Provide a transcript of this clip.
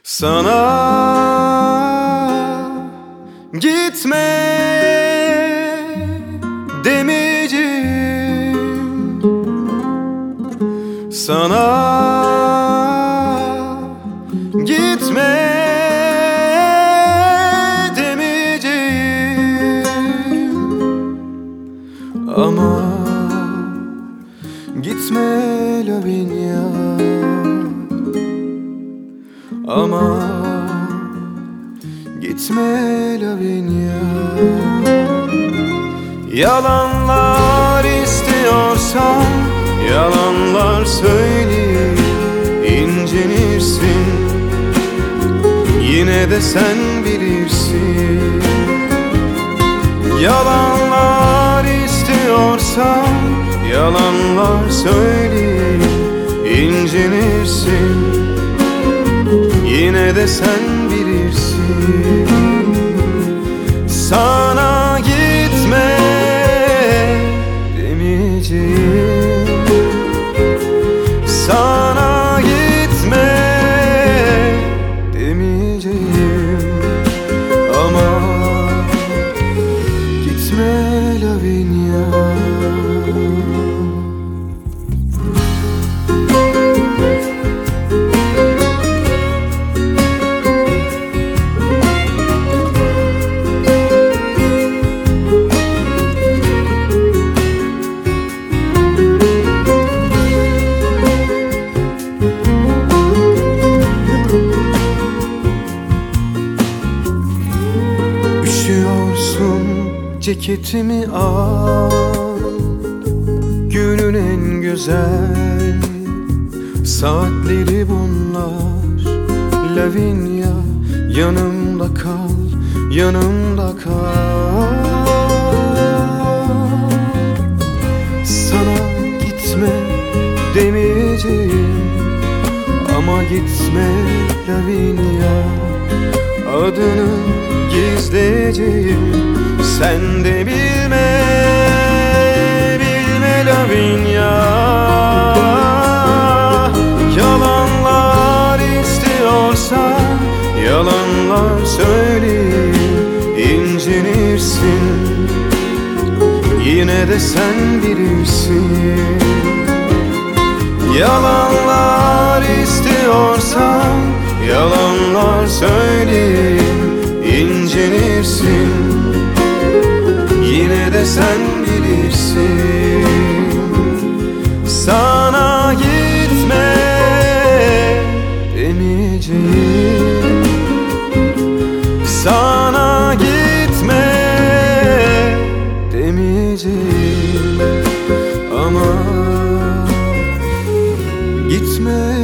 Sana gitme demeyeceğim, sana gitme demeyeceğim. Ama gitme Lavinia, ama gitme Lavinia. Yalanlar istiyorsan yalanlar söyleyip incinirsin. Yine de sen bilirsin. Yalanlar istiyorsan yalanlar söyleyip incinirsin. Yine de sen bilirsin. Sana gitme demeyeceğim, sana gitme demeyeceğim. Ama gitme Lavinia. Ceketimi al, günün en güzel saatleri bunlar. Lavinia, yanımda kal, yanımda kal. Sana gitme demeyeceğim, ama gitme Lavinia. Adını gizleyeceğim, sen de bilme, bilme Lavinia. Yalanlar istiyorsan yalanlar söyleyip incinirsin. Yine de sen bilirsin. Yalanlar istiyorsan yalanlar söyleyip incinirsin. Yine de sen bilirsin. Sana gitme demeyeceğim, sana gitme demeyeceğim. Ama gitme